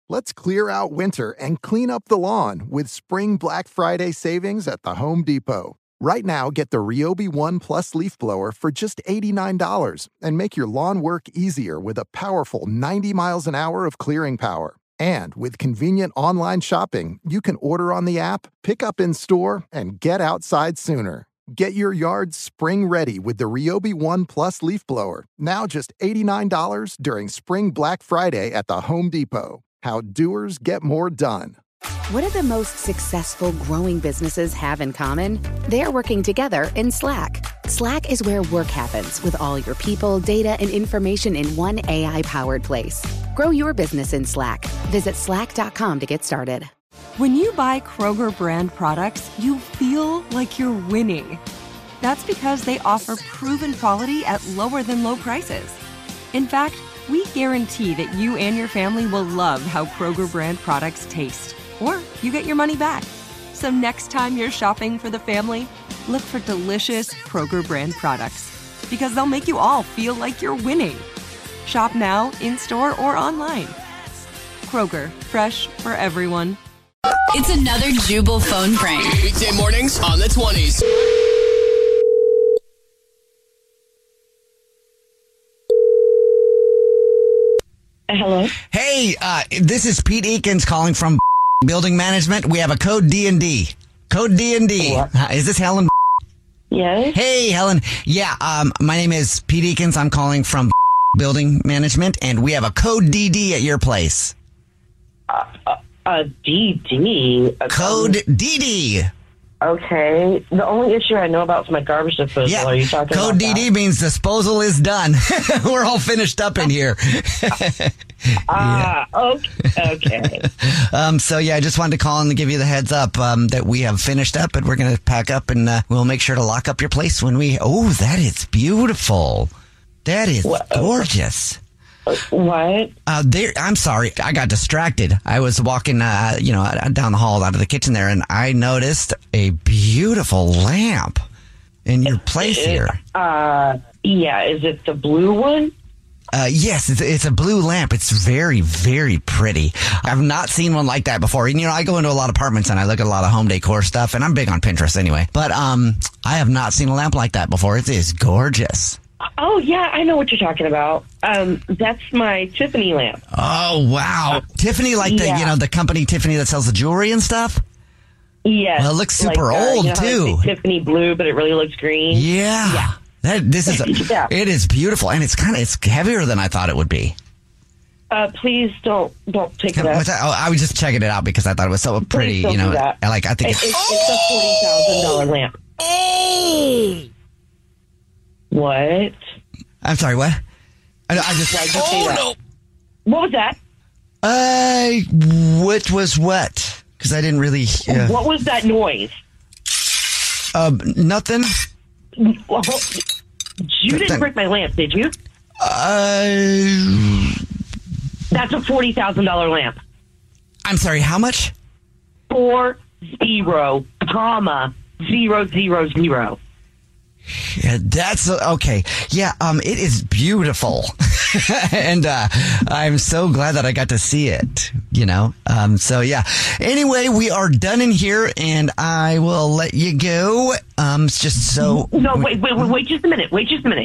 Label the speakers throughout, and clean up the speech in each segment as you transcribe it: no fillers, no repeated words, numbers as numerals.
Speaker 1: Let's clear out winter and clean up the lawn with Spring Black Friday savings at the Home Depot. Right now, get the Ryobi One Plus leaf blower for just $89 and make your lawn work easier with a powerful 90 miles an hour of clearing power. And with convenient online shopping, you can order on the app, pick up in store, and get outside sooner. Get your yard spring ready with the Ryobi One Plus leaf blower, now just $89 during Spring Black Friday at the Home Depot. How doers get more done.
Speaker 2: What do the most successful growing businesses have in common? They're working together in Slack. Slack is where work happens with all your people, data, and information in one AI-powered place. Grow your business in Slack. Visit slack.com to get started.
Speaker 3: When you buy Kroger brand products, you feel like you're winning. That's because they offer proven quality at lower than low prices. In fact, we guarantee that you and your family will love how Kroger brand products taste. Or you get your money back. So next time you're shopping for the family, look for delicious Kroger brand products. Because they'll make you all feel like you're winning. Shop now, in-store, or online. Kroger, fresh for everyone.
Speaker 4: It's another Jubal phone prank.
Speaker 5: Weekday mornings on the 20s.
Speaker 6: Hello?
Speaker 7: Hey, this is Pete Eakins calling from Building Management. We have a code D&D. Code D&D. Is this Helen?
Speaker 6: Yes?
Speaker 7: Hey, Helen. Yeah, my name is Pete Eakins. I'm calling from Building Management, and we have a code DD at your place.
Speaker 6: DD?
Speaker 7: Code DD.
Speaker 6: Okay. The only issue I know about is my garbage disposal.
Speaker 7: Yeah.
Speaker 6: Are you talking
Speaker 7: Code
Speaker 6: about
Speaker 7: DD
Speaker 6: that?
Speaker 7: means disposal is done. We're all finished up in here.
Speaker 6: Okay.
Speaker 7: So yeah, I just wanted to call and give you the heads up that we have finished up and we're going to pack up and we'll make sure to lock up your place when we... Oh, that is beautiful. That is gorgeous.
Speaker 6: What?
Speaker 7: I'm sorry. I got distracted. I was walking, down the hall out of the kitchen there, and I noticed a beautiful lamp in your place here.
Speaker 6: Yeah. Is it the blue one?
Speaker 7: Yes, it's a blue lamp. It's very, very pretty. I've not seen one like that before. And, I go into a lot of apartments and I look at a lot of home decor stuff, and I'm big on Pinterest anyway. But I have not seen a lamp like that before. It is gorgeous.
Speaker 6: Oh, yeah, I know what you're talking about. That's my Tiffany lamp.
Speaker 7: Oh, wow. Tiffany, like the company Tiffany that sells the jewelry and stuff?
Speaker 6: Yes.
Speaker 7: Well, it looks super old, too.
Speaker 6: Tiffany blue, but it really looks green.
Speaker 7: Yeah. It is beautiful, and it's heavier than I thought it would be.
Speaker 6: Please don't pick it up.
Speaker 7: I was just checking it out because I thought it was so pretty,
Speaker 6: Do that.
Speaker 7: I think
Speaker 6: it's a $40,000 lamp.
Speaker 7: Oh!
Speaker 6: What?
Speaker 7: I'm sorry, what? I just...
Speaker 6: No. What was that?
Speaker 7: What was what? Because I didn't really...
Speaker 6: What was that noise?
Speaker 7: Nothing.
Speaker 6: You didn't break my lamp, did you? That's a $40,000 lamp.
Speaker 7: I'm sorry, how much?
Speaker 6: 40,000.
Speaker 7: Yeah, that's okay. Yeah, it is beautiful. And I'm so glad that I got to see it, So yeah. Anyway, we are done in here and I will let you go. It's just so
Speaker 6: No, wait just a minute.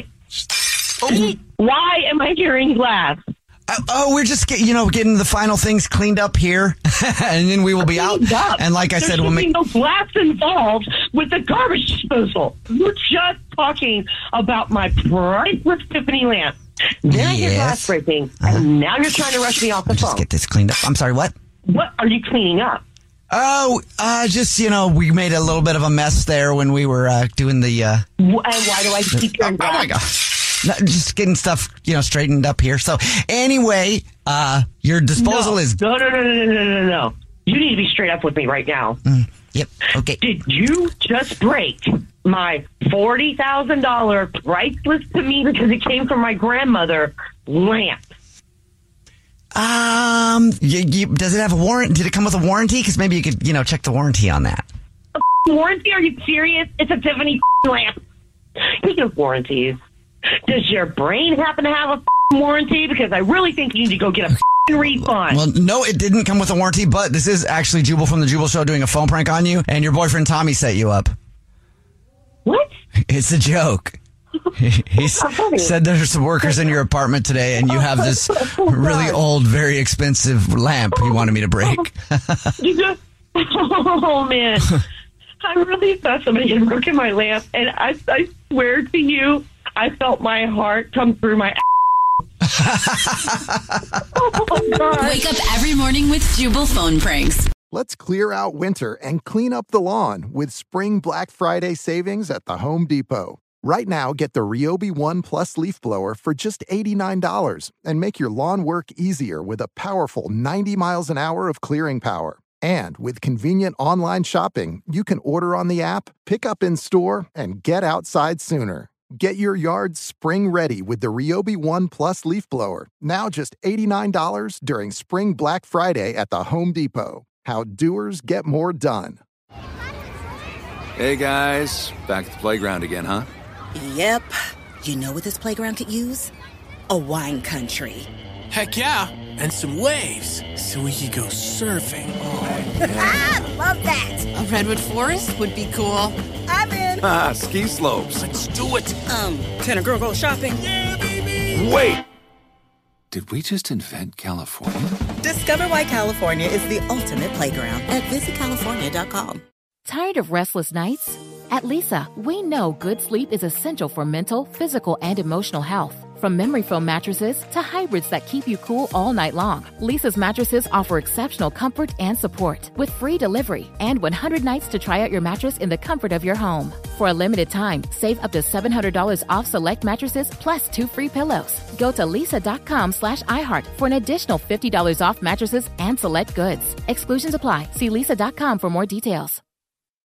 Speaker 6: Why am I hearing glass?
Speaker 7: We're just getting the final things cleaned up here, and then we will be out. And like I said, we'll make
Speaker 6: no glass involved with the garbage disposal. You're just talking about my priceless Tiffany lamp. Then I hear glass breaking, and now you're trying to rush me off the phone.
Speaker 7: Just get this cleaned up. I'm sorry, what?
Speaker 6: What are you cleaning up?
Speaker 7: Oh, just we made a little bit of a mess there when we were doing the.
Speaker 6: And why do I keep hearing glass?
Speaker 7: Oh my God. Just getting stuff, straightened up here. So anyway, your disposal is...
Speaker 6: No. You need to be straight up with me right now.
Speaker 7: Yep. Okay.
Speaker 6: Did you just break my $40,000 priceless to me because it came from my grandmother lamp?
Speaker 7: Does it have a warranty? Did it come with a warranty? Because maybe you could, check the warranty on that.
Speaker 6: Warranty? Are you serious? It's a Tiffany lamp. Speaking of warranties, does your brain happen to have a warranty? Because I really think you need to go get a refund.
Speaker 7: Well, no, it didn't come with a warranty, but this is actually Jubal from the Jubal Show doing a phone prank on you, and your boyfriend Tommy set you up.
Speaker 6: What?
Speaker 7: It's a joke. He said there's some workers in your apartment today, and you have this really old, very expensive lamp he wanted me to break.
Speaker 6: Oh, man. I really thought somebody had broken my lamp, and I swear to you, I felt my heart come through my Oh, God.
Speaker 4: Wake up every morning with Jubal phone pranks.
Speaker 1: Let's clear out winter and clean up the lawn with Spring Black Friday savings at the Home Depot. Right now, get the Ryobi One Plus leaf blower for just $89 and make your lawn work easier with a powerful 90 miles an hour of clearing power. And with convenient online shopping, you can order on the app, pick up in store, and get outside sooner. Get your yard spring ready with the Ryobi One Plus leaf blower, now just $89 during Spring Black Friday at the Home Depot. How doers get more done.
Speaker 8: Hey guys, back at the playground again, huh?
Speaker 9: Yep. You know what this playground could use? A wine country.
Speaker 5: Heck yeah, and some waves so we could go surfing.
Speaker 8: Oh, yeah.
Speaker 9: Ah, love that.
Speaker 4: A redwood forest would be cool.
Speaker 9: I'm in.
Speaker 8: Ah, ski slopes.
Speaker 5: Let's do it.
Speaker 9: Can a girl go shopping?
Speaker 5: Yeah, baby.
Speaker 8: Wait! Did we just invent California?
Speaker 9: Discover why California is the ultimate playground at visitcalifornia.com.
Speaker 10: Tired of restless nights? At Leesa, we know good sleep is essential for mental, physical, and emotional health. From memory foam mattresses to hybrids that keep you cool all night long, Leesa's mattresses offer exceptional comfort and support with free delivery and 100 nights to try out your mattress in the comfort of your home. For a limited time, save up to $700 off select mattresses plus 2 free pillows. Go to leesa.com/iHeart for an additional $50 off mattresses and select goods. Exclusions apply. See leesa.com for more details.